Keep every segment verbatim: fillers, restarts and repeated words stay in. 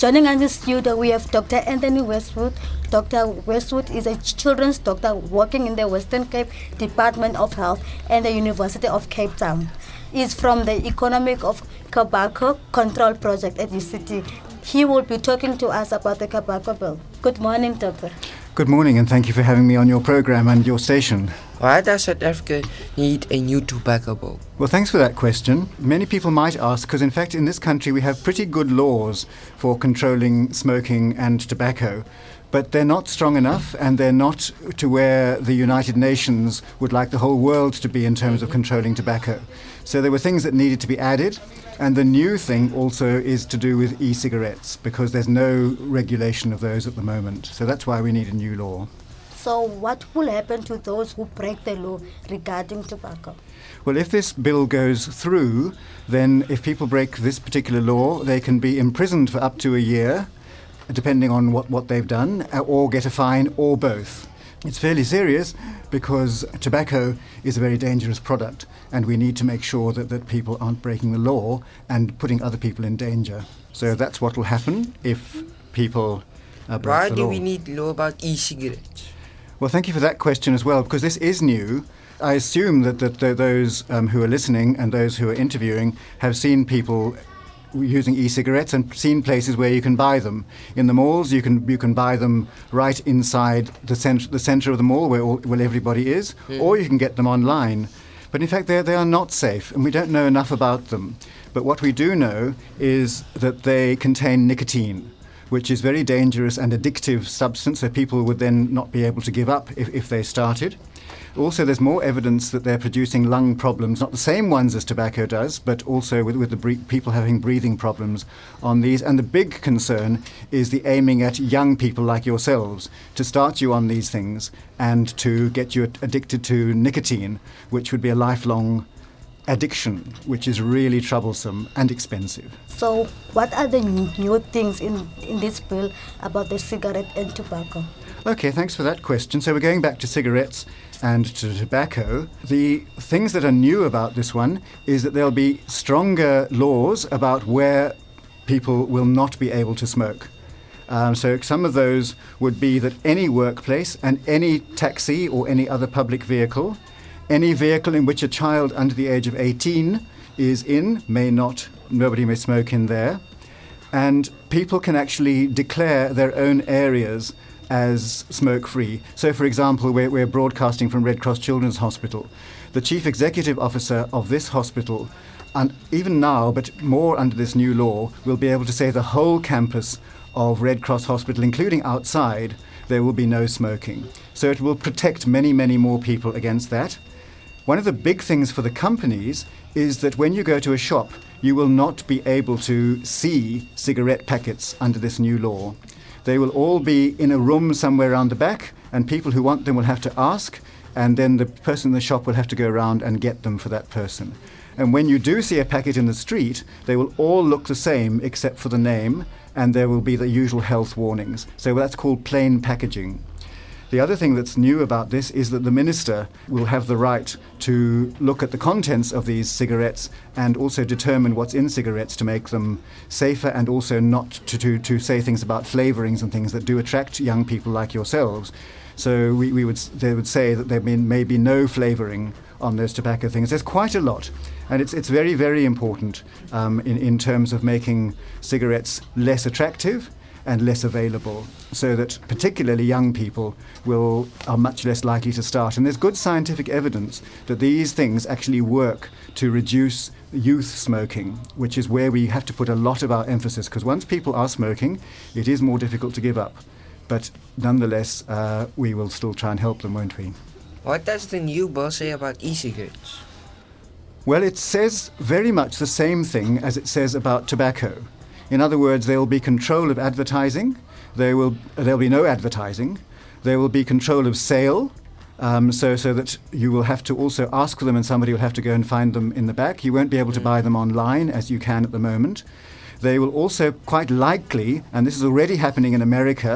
Joining us in the studio, we have Doctor Anthony Westwood. Doctor Westwood is a children's doctor working in the Western Cape Department of Health and the University of Cape Town. He is from the Economic of Tobacco Control Project at U C T. He will be talking to us about the tobacco bill. Good morning, Doctor. Good morning, and thank you for having me on your program and your station. Why does South Africa need a new tobacco bill? Well, thanks for that question. Many people might ask, because in fact in this country we have pretty good laws for controlling smoking and tobacco, but they're not strong enough, and they're not to where the United Nations would like the whole world to be in terms of controlling tobacco. So there were things that needed to be added. And the new thing also is to do with e-cigarettes, because there's no regulation of those at the moment. So that's why we need a new law. So what will happen to those who break the law regarding tobacco? Well, if this bill goes through, then if people break this particular law, they can be imprisoned for up to a year, depending on what, what they've done, or get a fine, or both. It's fairly serious because tobacco is a very dangerous product, and we need to make sure that, that people aren't breaking the law and putting other people in danger. So that's what will happen if people uh, break Why the do law. we need law about e-cigarettes? Well, thank you for that question as well, because this is new. I assume that, that th- those um, who are listening and those who are interviewing have seen people using e-cigarettes and seen places where you can buy them. In the malls, you can you can buy them right inside the cent- the centre of the mall where all, where everybody is, mm. or you can get them online. But in fact, they they are not safe, and we don't know enough about them. But what we do know is that they contain nicotine, which is very dangerous and addictive substance, so people would then not be able to give up if, if they started. Also, there's more evidence that they're producing lung problems, not the same ones as tobacco does, but also with, with the bre- people having breathing problems on these. And the big concern is the aiming at young people like yourselves to start you on these things and to get you addicted to nicotine, which would be a lifelong addiction, which is really troublesome and expensive. So what are the new things in, in this bill about the cigarette and tobacco? Okay, thanks for that question. So we're going back to cigarettes and to tobacco. The things that are new about this one is that there'll be stronger laws about where people will not be able to smoke. Um, so some of those would be that any workplace and any taxi or any other public vehicle, any vehicle in which a child under the age of eighteen is in, may not, nobody may smoke in there. And people can actually declare their own areas as smoke-free. So, for example, we're, we're broadcasting from Red Cross Children's Hospital. The chief executive officer of this hospital, and even now, but more under this new law, will be able to say the whole campus of Red Cross Hospital, including outside, there will be no smoking. So it will protect many, many more people against that. One of the big things for the companies is that when you go to a shop, you will not be able to see cigarette packets under this new law. They will all be in a room somewhere around the back, and people who want them will have to ask, and then the person in the shop will have to go around and get them for that person. And when you do see a packet in the street, they will all look the same except for the name, and there will be the usual health warnings. So that's called plain packaging. The other thing that's new about this is that the minister will have the right to look at the contents of these cigarettes and also determine what's in cigarettes to make them safer, and also not to, to, to say things about flavourings and things that do attract young people like yourselves. So we, we would they would say that there may be no flavouring on those tobacco things. There's quite a lot, and it's it's very, very important um, in, in terms of making cigarettes less attractive and less available, so that particularly young people will are much less likely to start. And there's good scientific evidence that these things actually work to reduce youth smoking, which is where we have to put a lot of our emphasis, because once people are smoking, it is more difficult to give up. But nonetheless, uh, we will still try and help them, won't we? What does the new bill say about e-cigarettes? Well, it says very much the same thing as it says about tobacco. In other words, there will be control of advertising, there will there'll be no advertising, there will be control of sale, um, so, so that you will have to also ask for them and somebody will have to go and find them in the back. You won't be able to buy them online as you can at the moment. They will also quite likely, and this is already happening in America,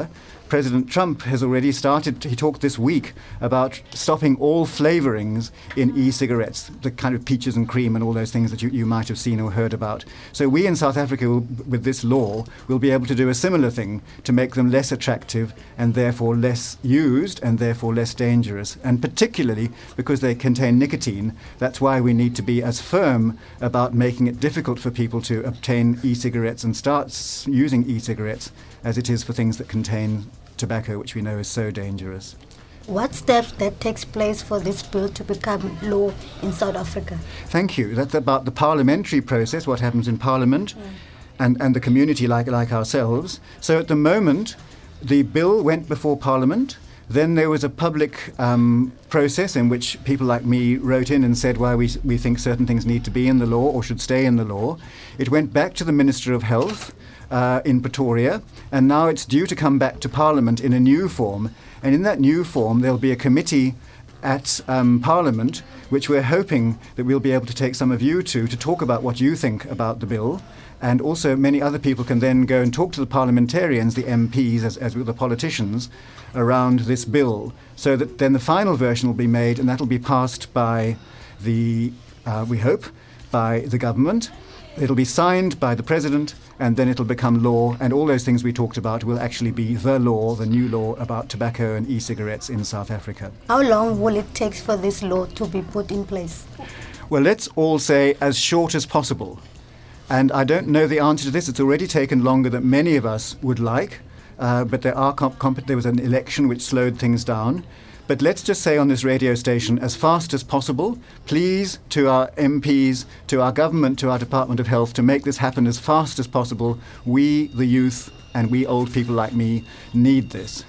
President Trump has already started, he talked this week about stopping all flavorings in e-cigarettes, the kind of peaches and cream and all those things that you, you might have seen or heard about. So we in South Africa, will, with this law, will be able to do a similar thing to make them less attractive and therefore less used and therefore less dangerous. And particularly because they contain nicotine, that's why we need to be as firm about making it difficult for people to obtain e-cigarettes and start s- using e-cigarettes as it is for things that contain tobacco, which we know is so dangerous. What steps that takes place for this bill to become law in South Africa? Thank you. That's about the parliamentary process, what happens in Parliament mm. and, and the community like, like ourselves. So at the moment, the bill went before Parliament. Then there was a public um, process in which people like me wrote in and said why we, we think certain things need to be in the law or should stay in the law. It went back to the Minister of Health uh, in Pretoria, and now it's due to come back to Parliament in a new form. And in that new form, there'll be a committee at um, Parliament, which we're hoping that we'll be able to take some of you to, to talk about what you think about the bill. And also many other people can then go and talk to the parliamentarians, the M Ps, as, as with the politicians, around this bill. So that then the final version will be made, and that'll be passed by the, uh, we hope, by the government. It'll be signed by the President, and then it'll become law, and all those things we talked about will actually be the law, the new law about tobacco and e-cigarettes in South Africa. How long will it take for this law to be put in place? Well, let's all say as short as possible. And I don't know the answer to this. It's already taken longer than many of us would like, uh, but there are comp- comp- there was an election which slowed things down. But let's just say on this radio station, as fast as possible, please, to our M Ps, to our government, to our Department of Health, to make this happen as fast as possible. We, the youth, and we old people like me, need this.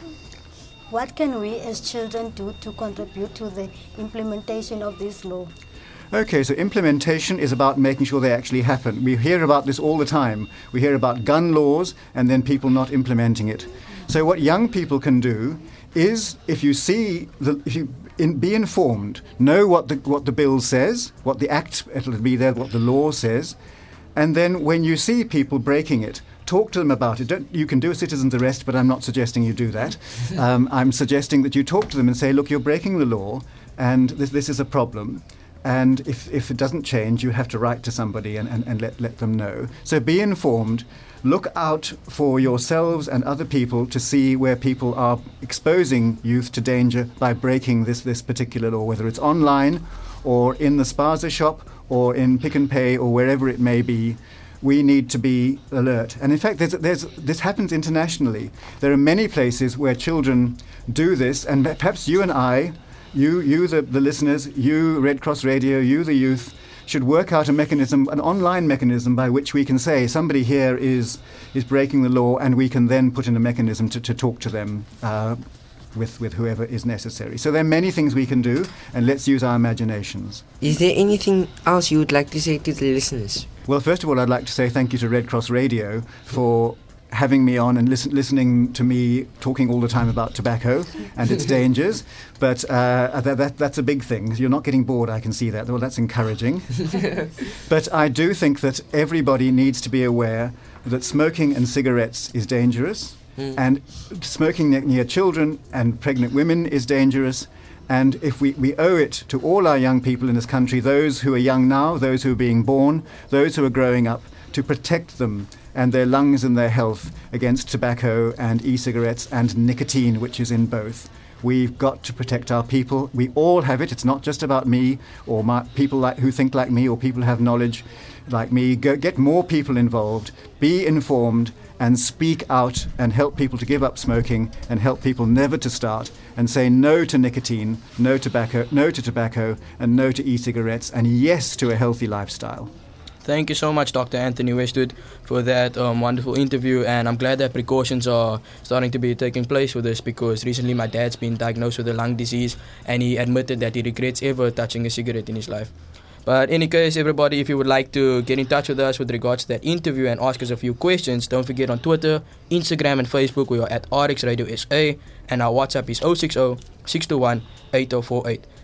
What can we as children do to contribute to the implementation of this law? Okay, so implementation is about making sure they actually happen. We hear about this all the time. We hear about gun laws and then people not implementing it. So what young people can do is, if you see, the, if you in, be informed, know what the what the bill says, what the act, it'll be there, what the law says, and then when you see people breaking it, talk to them about it. Don't, you can do a citizen's arrest, but I'm not suggesting you do that. Um, I'm suggesting that you talk to them and say, look, you're breaking the law, and this, this is a problem. And if, if it doesn't change, you have to write to somebody and, and, and let, let them know. So be informed. Look out for yourselves and other people to see where people are exposing youth to danger by breaking this, this particular law, whether it's online or in the spaza shop or in Pick and Pay or wherever it may be. We need to be alert. And in fact, there's, there's, this happens internationally. There are many places where children do this, and perhaps you and I, You, you the, the listeners, you, Red Cross Radio, you, the youth, should work out a mechanism, an online mechanism by which we can say somebody here is is breaking the law, and we can then put in a mechanism to, to talk to them uh, with, with whoever is necessary. So there are many things we can do, and let's use our imaginations. Is there anything else you would like to say to the listeners? Well, first of all, I'd like to say thank you to Red Cross Radio for having me on and listen, listening to me talking all the time about tobacco and its dangers. But uh, that, that, that's a big thing. You're not getting bored, I can see that. Well, that's encouraging. But I do think that everybody needs to be aware that smoking and cigarettes is dangerous, mm. and smoking ne- near children and pregnant women is dangerous. And if we, we owe it to all our young people in this country, those who are young now, those who are being born, those who are growing up, to protect them and their lungs and their health against tobacco and e-cigarettes and nicotine, which is in both. We've got to protect our people. We all have it. It's not just about me or my, people like, who think like me or people who have knowledge like me. Go, get more people involved, be informed, and speak out and help people to give up smoking and help people never to start, and say no to nicotine, no tobacco, no to tobacco, and no to e-cigarettes, and yes to a healthy lifestyle. Thank you so much, Doctor Anthony Westwood, for that um, wonderful interview, and I'm glad that precautions are starting to be taking place for this, because recently my dad's been diagnosed with a lung disease, and he admitted that he regrets ever touching a cigarette in his life. But in any case, everybody, if you would like to get in touch with us with regards to that interview and ask us a few questions, don't forget on Twitter, Instagram and Facebook we are at R X Radio S A, and our WhatsApp is zero six zero, six two one, eight zero four eight.